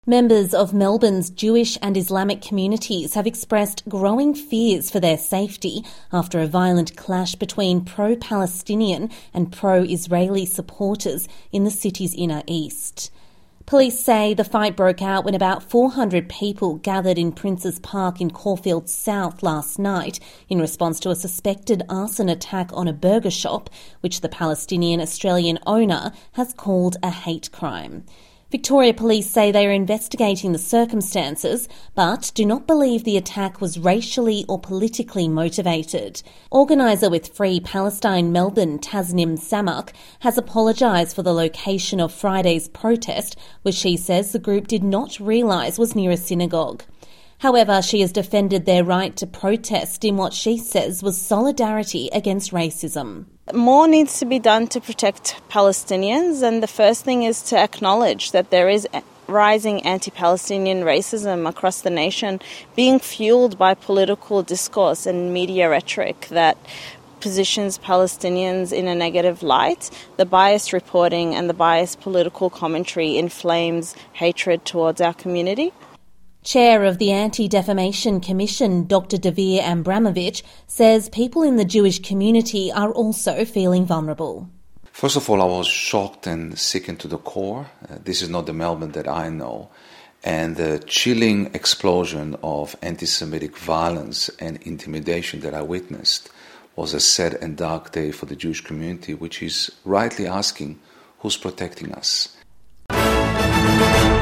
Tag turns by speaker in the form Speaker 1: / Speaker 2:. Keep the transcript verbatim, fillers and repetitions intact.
Speaker 1: Members of Melbourne's Jewish and Islamic communities have expressed growing fears for their safety after a violent clash between pro-Palestinian and pro-Israeli supporters in the city's inner east. Police say the fight broke out when about four hundred people gathered in Princes Park in Caulfield South last night in response to a suspected arson attack on a burger shop, which the Palestinian-Australian owner has called a hate crime. Victoria Police say they are investigating the circumstances, but do not believe the attack was racially or politically motivated. Organiser with Free Palestine Melbourne, Tasnim Samak, has apologised for the location of Friday's protest, which she says the group did not realise was near a synagogue. However, she has defended their right to protest in what she says was solidarity against racism.
Speaker 2: More needs to be done to protect Palestinians, and the first thing is to acknowledge that there is rising anti-Palestinian racism across the nation being fueled by political discourse and media rhetoric that positions Palestinians in a negative light. The biased reporting and the biased political commentary inflames hatred towards our community.
Speaker 1: Chair of the Anti-Defamation Commission, Doctor Davir Abramovich, says people in the Jewish community are also feeling vulnerable.
Speaker 3: First of all, I was shocked and sickened to the core. Uh, this is not the Melbourne that I know. And the chilling explosion of anti-Semitic violence and intimidation that I witnessed was a sad and dark day for the Jewish community, which is rightly asking, who's protecting us?